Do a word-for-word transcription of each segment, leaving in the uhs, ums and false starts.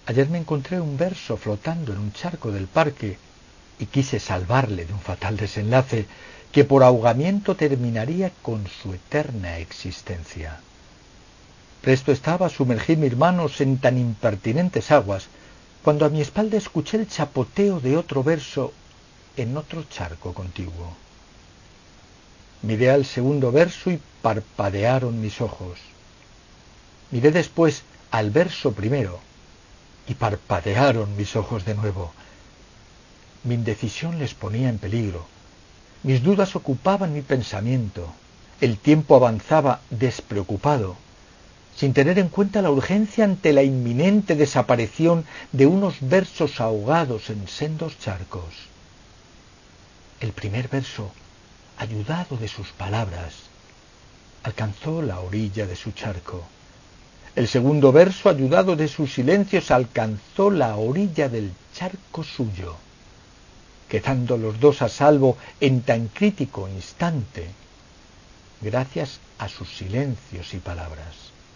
Ayer me encontré un verso flotando en un charco del parque y quise salvarle de un fatal desenlace que por ahogamiento terminaría con su eterna existencia. Presto estaba a sumergir mis manos en tan impertinentes aguas, cuando a mi espalda escuché el chapoteo de otro verso en otro charco contiguo. Miré al segundo verso y parpadearon mis ojos. Miré después al verso primero y parpadearon mis ojos de nuevo. Mi indecisión les ponía en peligro. Mis dudas ocupaban mi pensamiento. El tiempo avanzaba despreocupado, sin tener en cuenta la urgencia ante la inminente desaparición de unos versos ahogados en sendos charcos. El primer verso, ayudado de sus palabras, alcanzó la orilla de su charco. El segundo verso, ayudado de sus silencios, alcanzó la orilla del charco suyo, quedando los dos a salvo en tan crítico instante, gracias a sus silencios y palabras.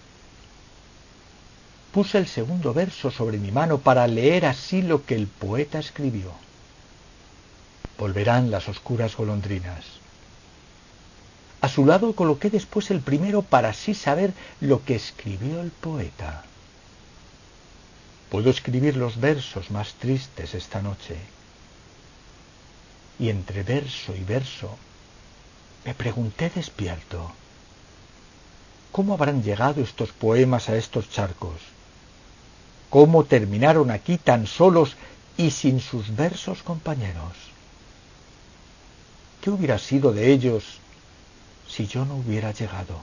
Puse el segundo verso sobre mi mano para leer así lo que el poeta escribió. Volverán las oscuras golondrinas. A su lado coloqué después el primero para así saber lo que escribió el poeta. Puedo escribir los versos más tristes esta noche. Y entre verso y verso me pregunté despierto, ¿cómo habrán llegado estos poemas a estos charcos? ¿Cómo terminaron aquí tan solos y sin sus versos compañeros? ¿Qué hubiera sido de ellos si yo no hubiera llegado?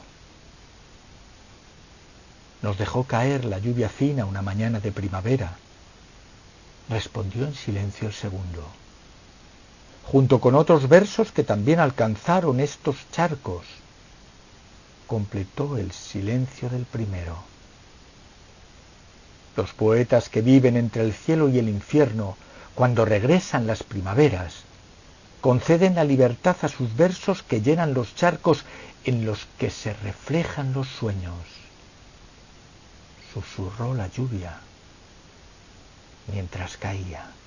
Nos dejó caer la lluvia fina una mañana de primavera. Respondió en silencio el segundo, junto con otros versos que también alcanzaron estos charcos. Completó el silencio del primero. Los poetas que viven entre el cielo y el infierno, cuando regresan las primaveras, conceden la libertad a sus versos que llenan los charcos en los que se reflejan los sueños. Susurró la lluvia mientras caía.